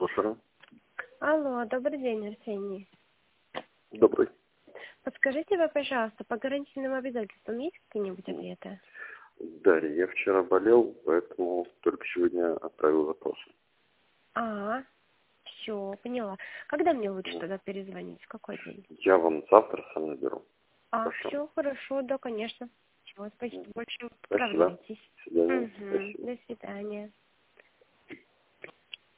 Слушаю. Алло, добрый день, Арсений. Добрый. Подскажите вы, пожалуйста, по гарантийным обязательствам есть какие-нибудь ответы? Дарья, я вчера болел, поэтому только сегодня отправил запросы. Все, поняла. Когда мне лучше тогда перезвонить? В какой день? Я вам завтра сам наберу. Хорошо. Все хорошо, да, конечно. Всё, спасибо большое. Спасибо. Отправляйтесь. До свидания. Спасибо. До свидания.